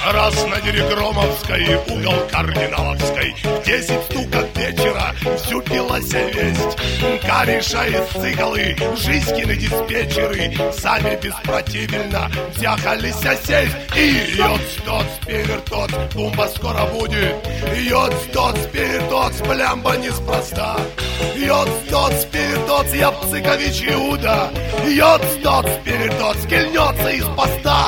Раз на Дерегромовской, угол Кардиналовской, в 10 стуков вечера всю пилася весть. Кариша из цикалы, Жизькины диспетчеры сами беспротивно тяхалися сесть. И йод-стоц, певертоц, бомба скоро будет. Йод-стоц, певертоц, блямба неспроста. Йод-стоц, певертоц, я Пцыкович Иуда. Йод-стоц, певертоц, кельнется из поста.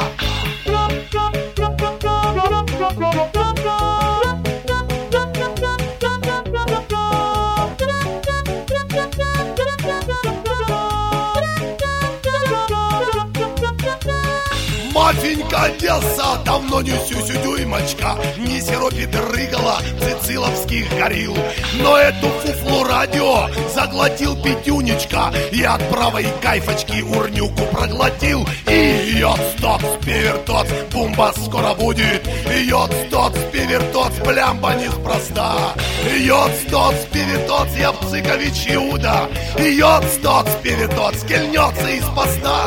Мафенька Одесса, давно не сюсю-дюймочка, не сиропе дрыгала цициловских горил. Но эту фуфлу радио заглотил Петюнечка и от правой кайфочки урнюку проглотил. И йод-стоц, певертоц, бумба скоро будет. Йод-стоц, певертоц, блямба неспроста. Йод-стоц, певертоц, я Пцыкович Иуда. Йод-стоц, певертоц, кельнется из поста.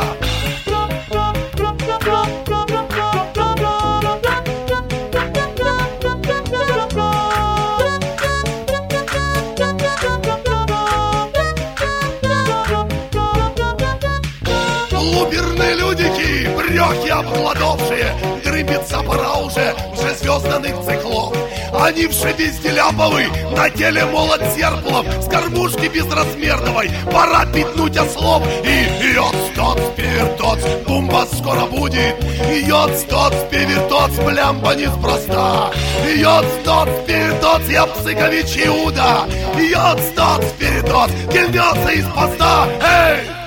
Луберные людики, брехи обгладовшие, дрыбиться пора уже звезданных циклов. Они в шибисте ляповый, на теле молот серпулов, с кормушки безразмерной пора пятнуть ослов. И йод-стоц, певертоц, бомба скоро будет. Йод-стоц, певертоц, блямба неспроста. Йод-стоц, певертоц, я Пцыкович Иуда. Йод-стоц, певертоц, кельнется из поста. Эй!